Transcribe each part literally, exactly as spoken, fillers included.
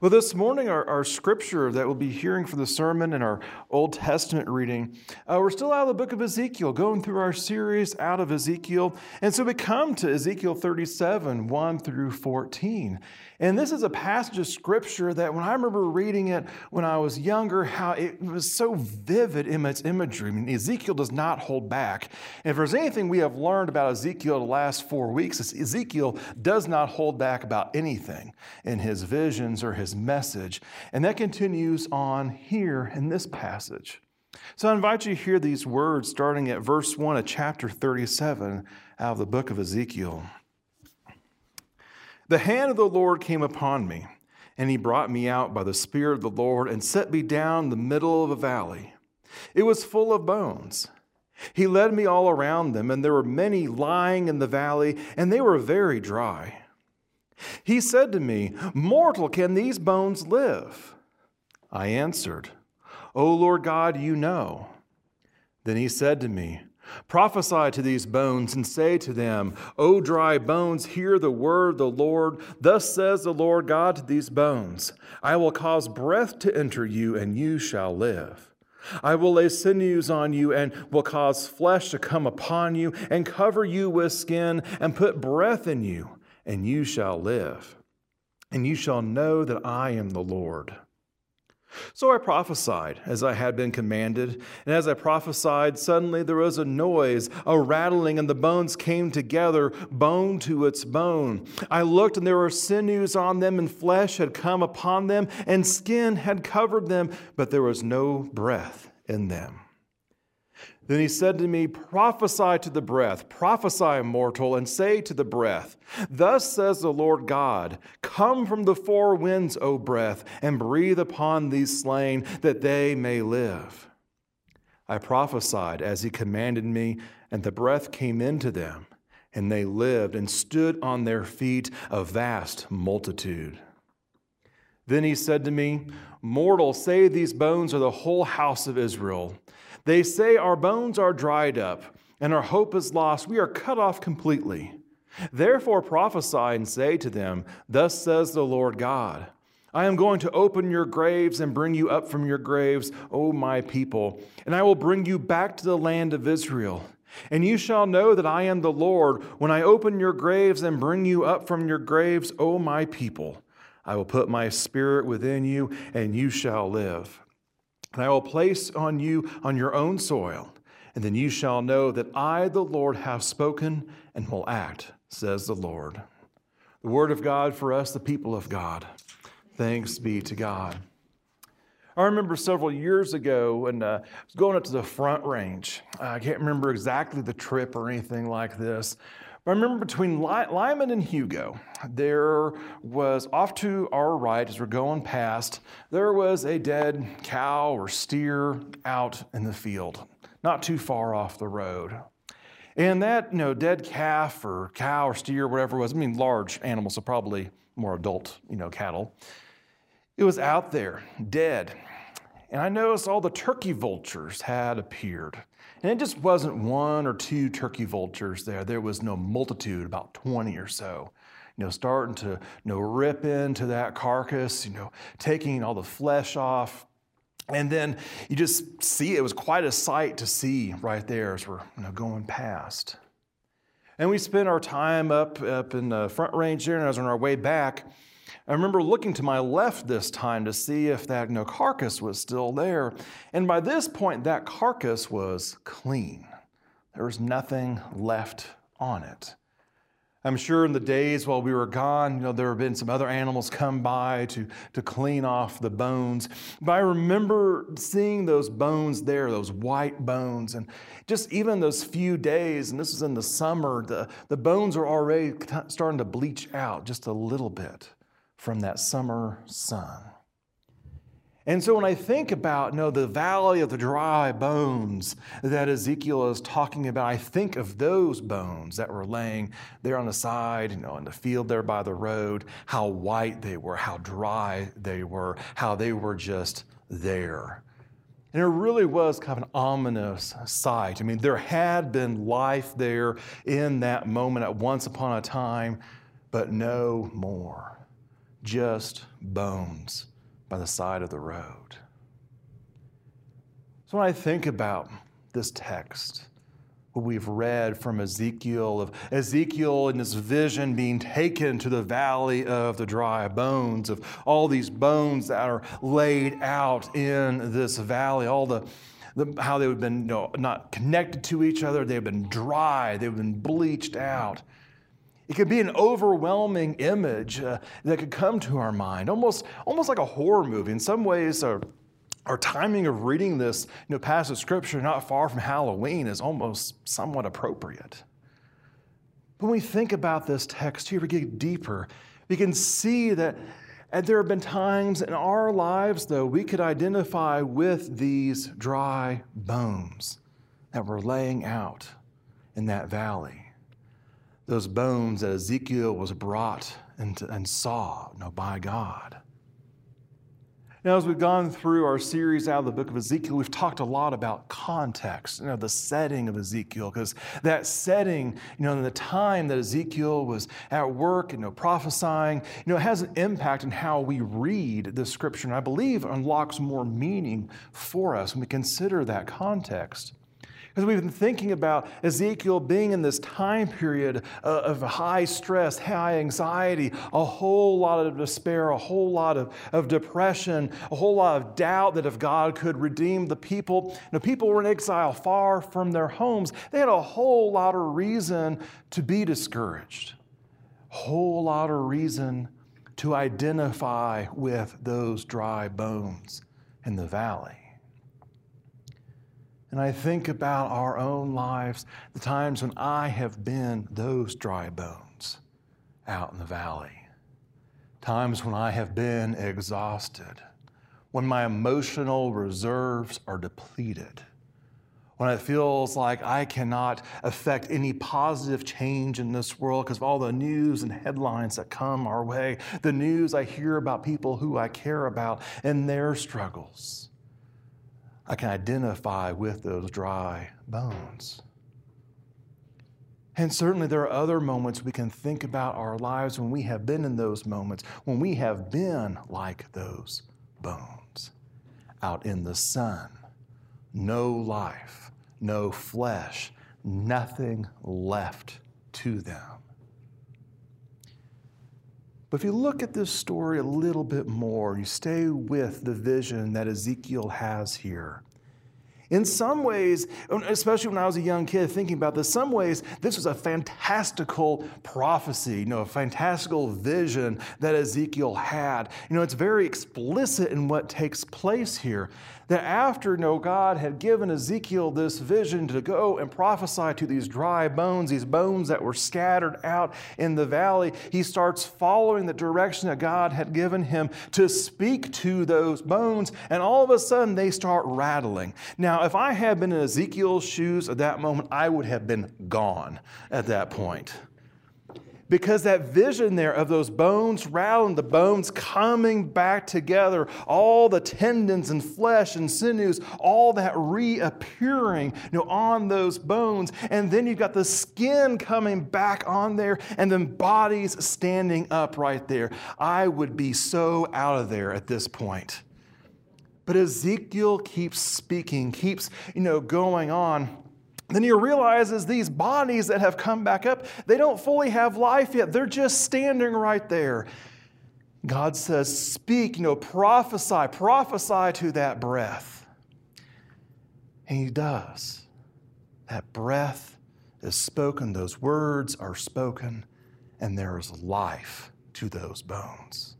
Well, this morning, our, our scripture that we'll be hearing for the sermon and our Old Testament reading, uh, we're still out of the book of Ezekiel, going through our series out of Ezekiel. And so we come to Ezekiel thirty-seven, one through fourteen. And this is a passage of scripture that when I remember reading it when I was younger, how it was so vivid in its imagery. I mean, Ezekiel does not hold back. And if there's anything we have learned about Ezekiel the last four weeks, it's Ezekiel does not hold back about anything in his visions or his message. And that continues on here in this passage. So I invite you to hear these words starting at verse one of chapter thirty-seven out of the book of Ezekiel. The hand of the Lord came upon me, and he brought me out by the Spirit of the Lord and set me down in the middle of a valley. It was full of bones. He led me all around them, and there were many lying in the valley, and they were very dry. He said to me, "Mortal, can these bones live?" I answered, "O Lord God, you know." Then he said to me, "Prophesy to these bones and say to them, O dry bones, hear the word of the Lord. Thus says the Lord God to these bones, I will cause breath to enter you, and you shall live. I will lay sinews on you, and will cause flesh to come upon you, and cover you with skin, and put breath in you, and you shall live. And you shall know that I am the Lord." So I prophesied as I had been commanded, and as I prophesied, suddenly there was a noise, a rattling, and the bones came together, bone to its bone. I looked, and there were sinews on them, and flesh had come upon them, and skin had covered them, but there was no breath in them. Then he said to me, "Prophesy to the breath, prophesy, mortal, and say to the breath, Thus says the Lord God, come from the four winds, O breath, and breathe upon these slain, that they may live." I prophesied as he commanded me, and the breath came into them, and they lived and stood on their feet, a vast multitude. Then he said to me, "Mortal, say these bones are the whole house of Israel. They say our bones are dried up, and our hope is lost. We are cut off completely. Therefore prophesy and say to them, Thus says the Lord God, I am going to open your graves and bring you up from your graves, O my people, and I will bring you back to the land of Israel. And you shall know that I am the Lord when I open your graves and bring you up from your graves, O my people. I will put my spirit within you, and you shall live. And I will place on you on your own soil, and then you shall know that I, the Lord, have spoken and will act, says the Lord. The word of God for us, the people of God. Thanks be to God. I remember several years ago when uh, I was going up to the Front Range. Uh, I can't remember exactly the trip or anything like this. But I remember between Lyman and Hugo, there was off to our right as we're going past, there was a dead cow or steer out in the field, not too far off the road. And that, you know, dead calf or cow or steer, whatever it was, I mean, large animals, so probably more adult, you know, cattle. It was out there, dead. And I noticed all the turkey vultures had appeared. And it just wasn't one or two turkey vultures there. There was no multitude, about twenty or so, you know, starting to, you know, rip into that carcass, you know, taking all the flesh off. And then you just see, it was quite a sight to see right there as we're, you know, going past. And we spent our time up, up in the Front Range there, and as on our way back, I remember looking to my left this time to see if that, you know, carcass was still there. And by this point, that carcass was clean. There was nothing left on it. I'm sure in the days while we were gone, you know, there have been some other animals come by to, to clean off the bones. But I remember seeing those bones there, those white bones, and just even those few days, and this was in the summer, the, the bones are already starting to bleach out just a little bit from that summer sun. And so when I think about, you know, the valley of the dry bones that Ezekiel is talking about, I think of those bones that were laying there on the side, you know, in the field there by the road, how white they were, how dry they were, how they were just there. And it really was kind of an ominous sight. I mean, there had been life there in that moment at once upon a time, but no more. just bones by the side of the road. So when I think about this text, what we've read from Ezekiel, of Ezekiel and his vision being taken to the valley of the dry bones, of all these bones that are laid out in this valley, all the, the how they've been you know, not connected to each other, they've been dry, they've been bleached out. It could be an overwhelming image uh, that could come to our mind, almost, almost like a horror movie. In some ways, uh, our timing of reading this you know, passage of Scripture not far from Halloween is almost somewhat appropriate. When we think about this text here, we get deeper. We can see that and there have been times in our lives, though, we could identify with these dry bones that were laying out in that valley. Those bones that Ezekiel was brought into, and saw you know, by God. Now, as we've gone through our series out of the book of Ezekiel, we've talked a lot about context, you know, the setting of Ezekiel, because that setting, you know, in the time that Ezekiel was at work, you know, prophesying, you know, it has an impact on how we read the Scripture, and I believe unlocks more meaning for us when we consider that context. Because we've been thinking about Ezekiel being in this time period of high stress, high anxiety, a whole lot of despair, a whole lot of, of depression, a whole lot of doubt that if God could redeem the people. The people were in exile far from their homes. They had a whole lot of reason to be discouraged. A whole lot of reason to identify with those dry bones in the valley. And I think about our own lives, the times when I have been those dry bones out in the valley. Times when I have been exhausted, when my emotional reserves are depleted, when it feels like I cannot affect any positive change in this world because of all the news and headlines that come our way, the news I hear about people who I care about and their struggles. I can identify with those dry bones. And certainly there are other moments we can think about our lives when we have been in those moments, when we have been like those bones, out in the sun, no life, no flesh, nothing left to them. But if you look at this story a little bit more, you stay with the vision that Ezekiel has here. In some ways, especially when I was a young kid thinking about this, some ways this was a fantastical prophecy, you know, a fantastical vision that Ezekiel had. You know, it's very explicit in what takes place here. That after, you know, God had given Ezekiel this vision to go and prophesy to these dry bones, these bones that were scattered out in the valley, he starts following the direction that God had given him to speak to those bones, and all of a sudden they start rattling. Now, if I had been in Ezekiel's shoes at that moment, I would have been gone at that point. Because that vision there of those bones rattling, the bones coming back together, all the tendons and flesh and sinews, all that reappearing, you know, on those bones. And then you've got the skin coming back on there and then bodies standing up right there. I would be so out of there at this point. But Ezekiel keeps speaking, keeps, you know, going on. Then he realizes these bodies that have come back up, they don't fully have life yet. They're just standing right there. God says, speak, you know, prophesy, prophesy to that breath. And he does. That breath is spoken, those words are spoken, and there is life to those bones.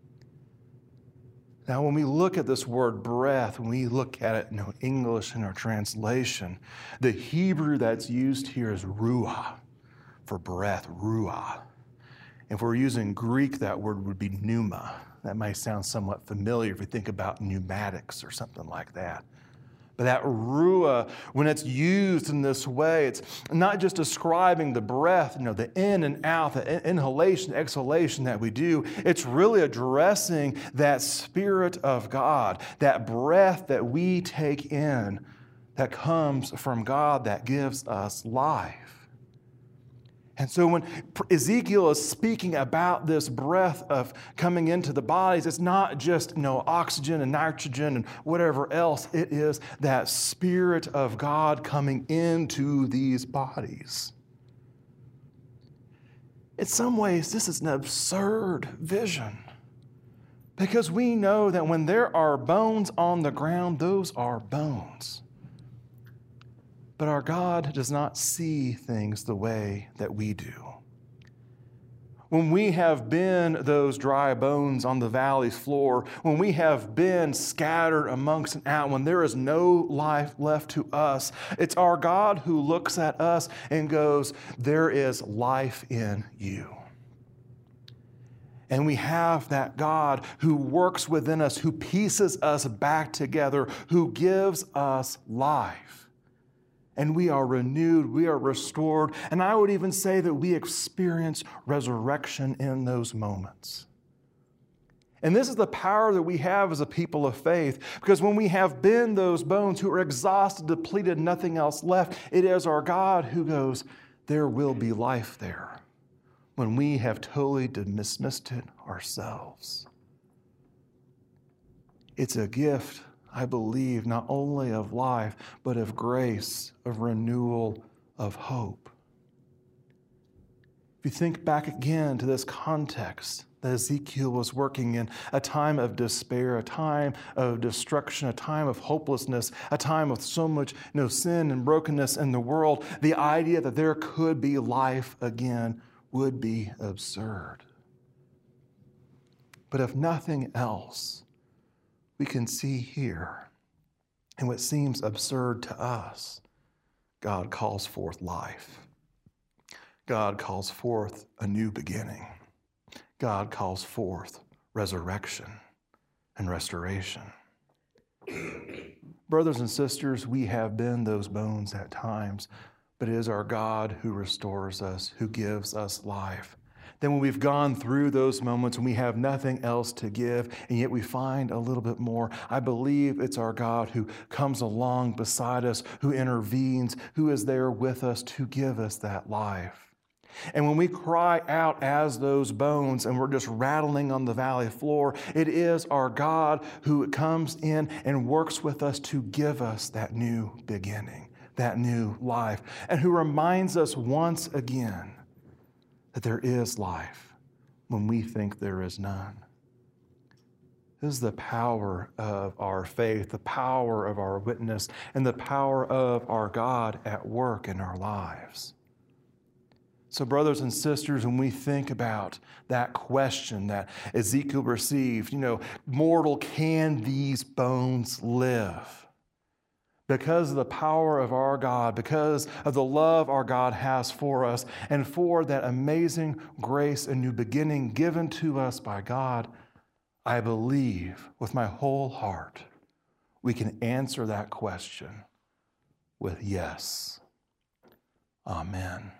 Now, when we look at this word breath, when we look at it in English in our translation, the Hebrew that's used here is ruah, for breath, ruah. If we're using Greek, that word would be pneuma. That might sound somewhat familiar if we think about pneumatics or something like that. But that ruah, when it's used in this way, it's not just describing the breath, you know, the in and out, the inhalation, exhalation that we do. It's really addressing that Spirit of God, that breath that we take in that comes from God that gives us life. And so when Ezekiel is speaking about this breath of coming into the bodies, it's not just, you know, oxygen and nitrogen and whatever else. It is that Spirit of God coming into these bodies. In some ways, this is an absurd vision, because we know that when there are bones on the ground, those are bones. But our God does not see things the way that we do. When we have been those dry bones on the valley's floor, when we have been scattered amongst and out, when there is no life left to us, it's our God who looks at us and goes, there is life in you. And we have that God who works within us, who pieces us back together, who gives us life. And we are renewed, we are restored, and I would even say that we experience resurrection in those moments. And this is the power that we have as a people of faith, because when we have been those bones who are exhausted, depleted, nothing else left, it is our God who goes, there will be life there, when we have totally dismissed it ourselves. It's a gift, I believe, not only of life, but of grace, of renewal, of hope. If you think back again to this context that Ezekiel was working in, a time of despair, a time of destruction, a time of hopelessness, a time of so much, you know, sin and brokenness in the world, the idea that there could be life again would be absurd. But if nothing else, we can see here, in what seems absurd to us, God calls forth life. God calls forth a new beginning. God calls forth resurrection and restoration. Brothers and sisters, we have been those bones at times, but it is our God who restores us, who gives us life. Then when we've gone through those moments when we have nothing else to give, and yet we find a little bit more, I believe it's our God who comes along beside us, who intervenes, who is there with us to give us that life. And when we cry out as those bones and we're just rattling on the valley floor, it is our God who comes in and works with us to give us that new beginning, that new life, and who reminds us once again that there is life when we think there is none. This is the power of our faith, the power of our witness, and the power of our God at work in our lives. So, brothers and sisters, when we think about that question that Ezekiel received, you know, mortal, can these bones live? Because of the power of our God, because of the love our God has for us, and for that amazing grace and new beginning given to us by God, I believe with my whole heart we can answer that question with yes. Amen.